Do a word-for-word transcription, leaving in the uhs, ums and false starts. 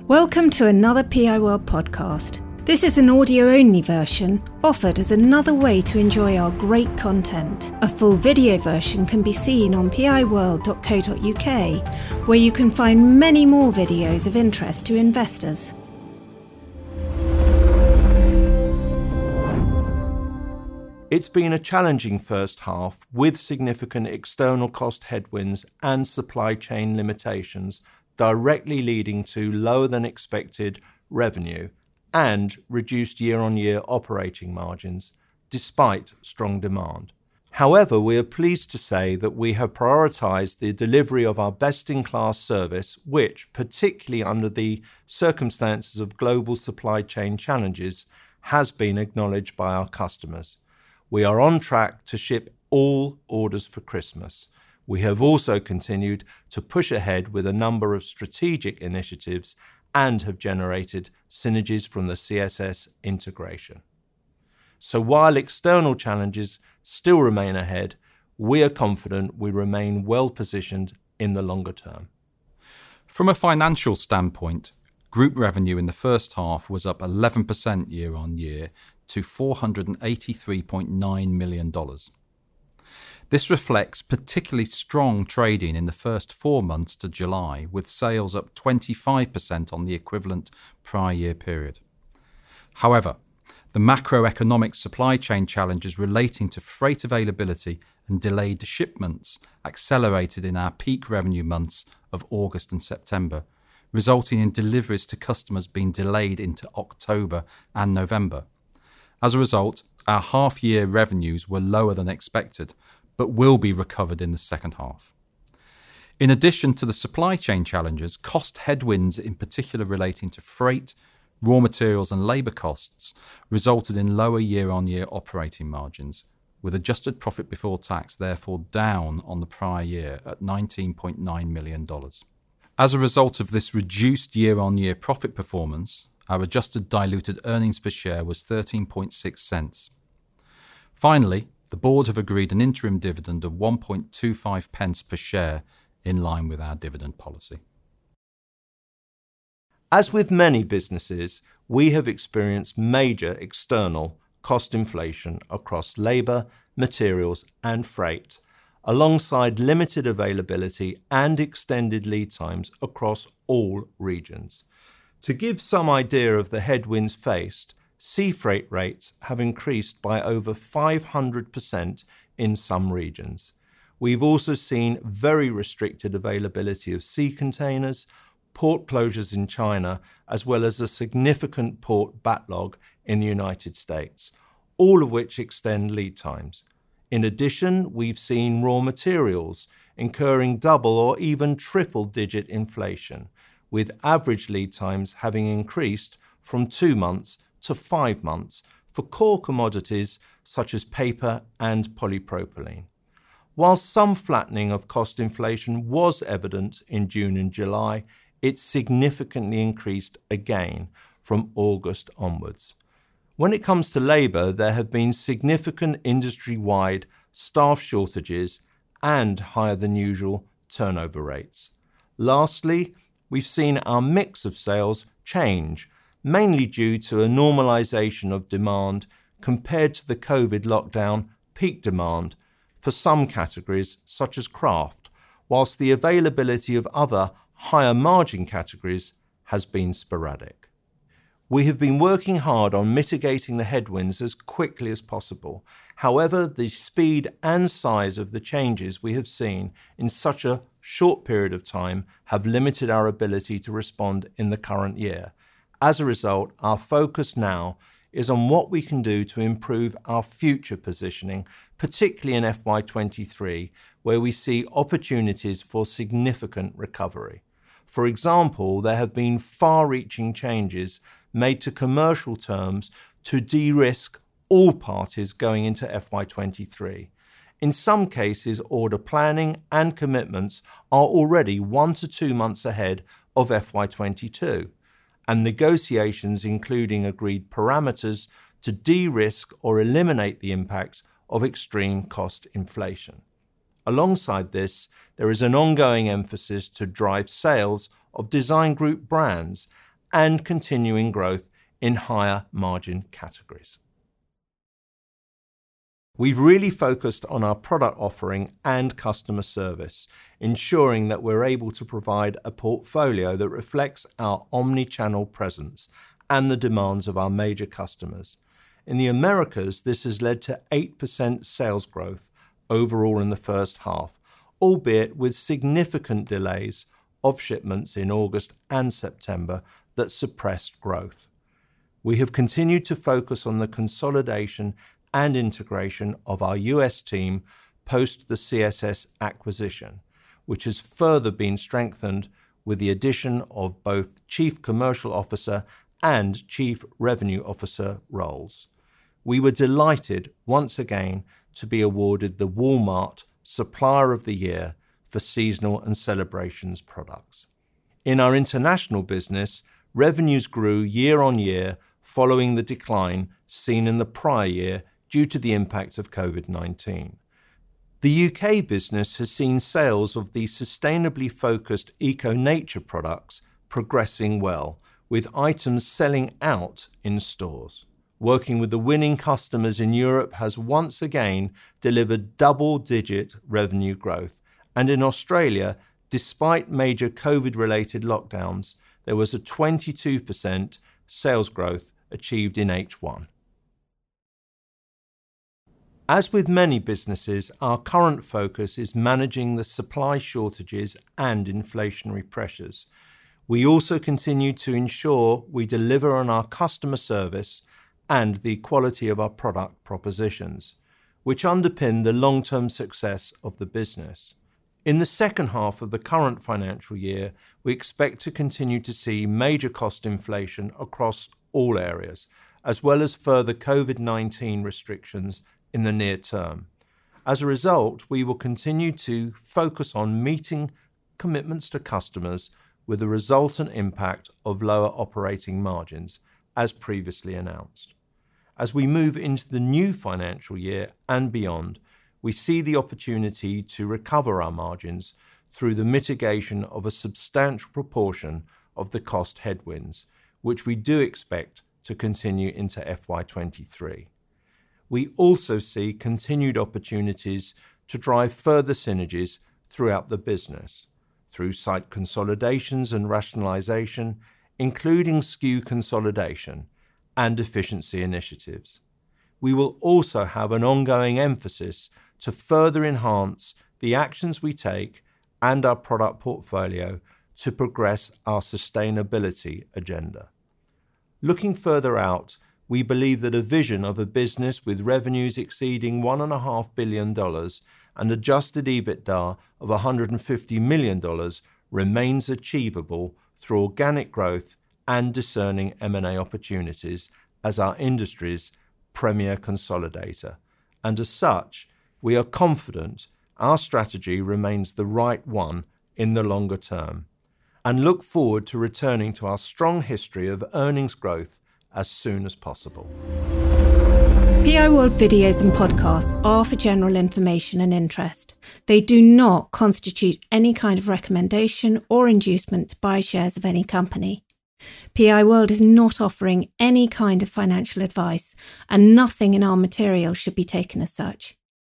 Welcome to another P I World podcast. This is an audio-only version offered as another way to enjoy our great content. A full video version can be seen on p i world dot co dot u k, where you can find many more videos of interest to investors. It's been a challenging first half with significant external cost headwinds and supply chain limitations directly leading to lower than expected revenue and reduced year-on-year operating margins despite strong demand. However, we are pleased to say that we have prioritised the delivery of our best-in-class service, which, particularly under the circumstances of global supply chain challenges, has been acknowledged by our customers. We are on track to ship all orders for Christmas. We have also continued to push ahead with a number of strategic initiatives and have generated synergies from the C S S integration. So while external challenges still remain ahead, we are confident we remain well positioned in the longer term. From a financial standpoint, group revenue in the first half was up eleven percent year on year to four hundred eighty-three point nine million dollars. This reflects particularly strong trading in the first four months to July, with sales up twenty-five percent on the equivalent prior year period. However, the macroeconomic supply chain challenges relating to freight availability and delayed shipments accelerated in our peak revenue months of August and September, resulting in deliveries to customers being delayed into October and November. As a result, our half-year revenues were lower than expected, but will be recovered in the second half. In addition to the supply chain challenges, cost headwinds, in particular relating to freight, raw materials and labour costs, resulted in lower year-on-year operating margins, with adjusted profit before tax therefore down on the prior year at nineteen point nine million dollars. As a result of this reduced year-on-year profit performance, our adjusted diluted earnings per share was thirteen point six cents. Finally, the board have agreed an interim dividend of one point two five pence per share in line with our dividend policy. As with many businesses, we have experienced major external cost inflation across labour, materials and freight, alongside limited availability and extended lead times across all regions. To give some idea of the headwinds faced, sea freight rates have increased by over five hundred percent in some regions. We've also seen very restricted availability of sea containers, port closures in China, as well as a significant port backlog in the United States, all of which extend lead times. In addition, we've seen raw materials incurring double or even triple-digit inflation, with average lead times having increased from two months to five months for core commodities such as paper and polypropylene. While some flattening of cost inflation was evident in June and July, it significantly increased again from August onwards. When it comes to labour, there have been significant industry-wide staff shortages and higher than usual turnover rates. Lastly, we've seen our mix of sales change, mainly due to a normalisation of demand compared to the COVID lockdown peak demand for some categories such as craft, whilst the availability of other higher margin categories has been sporadic. We have been working hard on mitigating the headwinds as quickly as possible. However, the speed and size of the changes we have seen in such a short period of time have limited our ability to respond in the current year. As a result, our focus now is on what we can do to improve our future positioning, particularly in F Y twenty-three, where we see opportunities for significant recovery. For example, there have been far-reaching changes made to commercial terms to de-risk all parties going into F Y twenty-three. In some cases, order planning and commitments are already one to two months ahead of F Y twenty-two. And negotiations including agreed parameters to de-risk or eliminate the impact of extreme cost inflation. Alongside this, there is an ongoing emphasis to drive sales of Design Group brands and continuing growth in higher margin categories. We've really focused on our product offering and customer service, ensuring that we're able to provide a portfolio that reflects our omni-channel presence and the demands of our major customers. In the Americas, this has led to eight percent sales growth overall in the first half, albeit with significant delays of shipments in August and September that suppressed growth. We have continued to focus on the consolidation and integration of our U S team post the C S S acquisition, which has further been strengthened with the addition of both Chief Commercial Officer and Chief Revenue Officer roles. We were delighted once again to be awarded the Walmart Supplier of the Year for seasonal and celebrations products. In our international business, revenues grew year on year following the decline seen in the prior year due to the impact of covid nineteen. The U K business has seen sales of the sustainably focused eco-nature products progressing well, with items selling out in stores. Working with the winning customers in Europe has once again delivered double-digit revenue growth, and in Australia, despite major COVID-related lockdowns, there was a twenty-two percent sales growth achieved in H one. As with many businesses, our current focus is managing the supply shortages and inflationary pressures. We also continue to ensure we deliver on our customer service and the quality of our product propositions, which underpin the long-term success of the business. In the second half of the current financial year, we expect to continue to see major cost inflation across all areas, as well as further covid nineteen restrictions in the near term. As a result, we will continue to focus on meeting commitments to customers with the resultant impact of lower operating margins, as previously announced. As we move into the new financial year and beyond, we see the opportunity to recover our margins through the mitigation of a substantial proportion of the cost headwinds, which we do expect to continue into F Y twenty-three. We also see continued opportunities to drive further synergies throughout the business, through site consolidations and rationalisation, including S K U consolidation and efficiency initiatives. We will also have an ongoing emphasis to further enhance the actions we take and our product portfolio to progress our sustainability agenda. Looking further out, we believe that a vision of a business with revenues exceeding one point five billion dollars and adjusted EBITDA of one hundred fifty million dollars remains achievable through organic growth and discerning M and A opportunities as our industry's premier consolidator. And as such, we are confident our strategy remains the right one in the longer term, and look forward to returning to our strong history of earnings growth as soon as possible. P I World videos and podcasts are for general information and interest. They do not constitute any kind of recommendation or inducement to buy shares of any company. P I World is not offering any kind of financial advice, and nothing in our material should be taken as such.